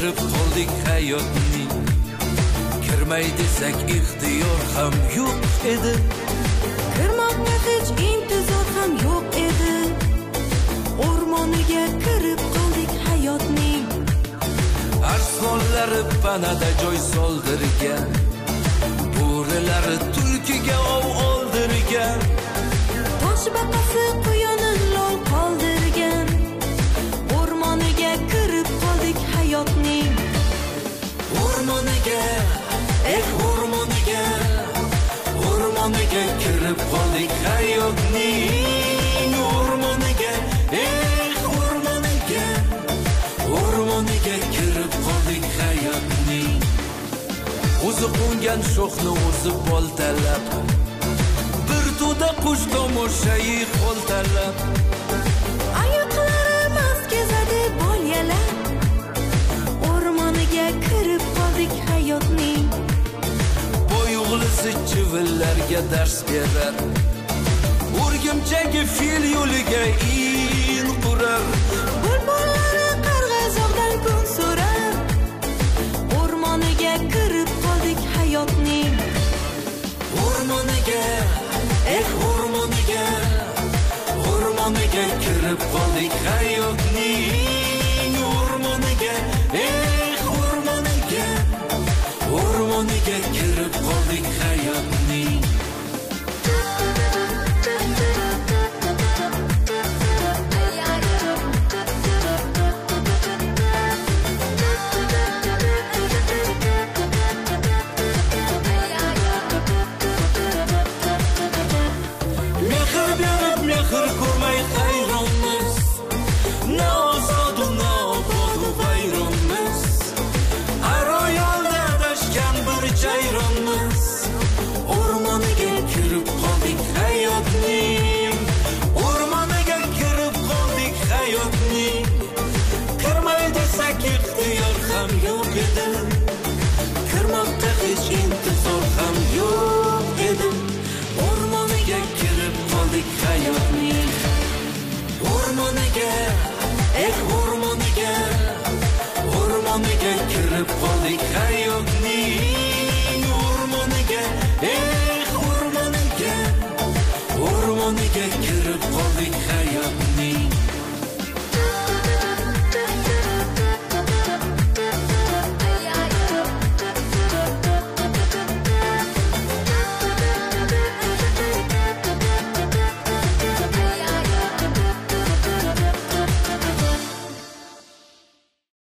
kirib qoldik hayotning. Kirmay desak ixtiyor ham yo'q edi. Kirmoqqa hech intizor ham yo'q edi. O'rmoniga kirib qoldik hayotning. Arslonlari panada joy soldirgan, bo'rilari tulkiga ov oldirgan, Toshbaqasi quyonni lol qoldirgan. O'rmoniga kirib qoldik hayotning. o'rmoniga, o'rmoniga, o'rmoniga kirib qoldik hayotning. O'rmoniga, o'rmoniga, o'rmoniga kirib qoldik hayotning. O'zi qo'ngan shoxni o'zi boltalab, bir to'da qush tomoshayi qo'ltalab, Oyoqlari mast kezadi bolyalab. O'rmoniga kirib qoldik hayotning. boy o'g'lisi chivinlarga dars berar, o'rgimchagi fil yo'liga in qurar, Bulbullari qarg'azoqdan kun so'rar. O'rmoniga kirib qoldik hayotning. o'rmoniga, o'rmoniga, o'rmoniga kirib qoldik hayotning. O'rmoniga, o'rmoniga, o'rmoniga kirib qoldik hayotning. Mehr berib mehr ko'rmay hayronmiz, na ozodu na obodu vayronmiz. Aroyolda adashgan bir jayronmiz. O'rmoniga kirib qoldik hayotning. O'rmoniga kirib qoldik hayotning. Kirmay desak ixtiyor ham yo'q edi. Kirmoqqa hech intizor ham yo'q edi. O'rmoniga kirib qoldik hayotning. O'rmoniga, o'rmoniga, o'rmoniga kirib qoldik hayotning. O'rmoniga,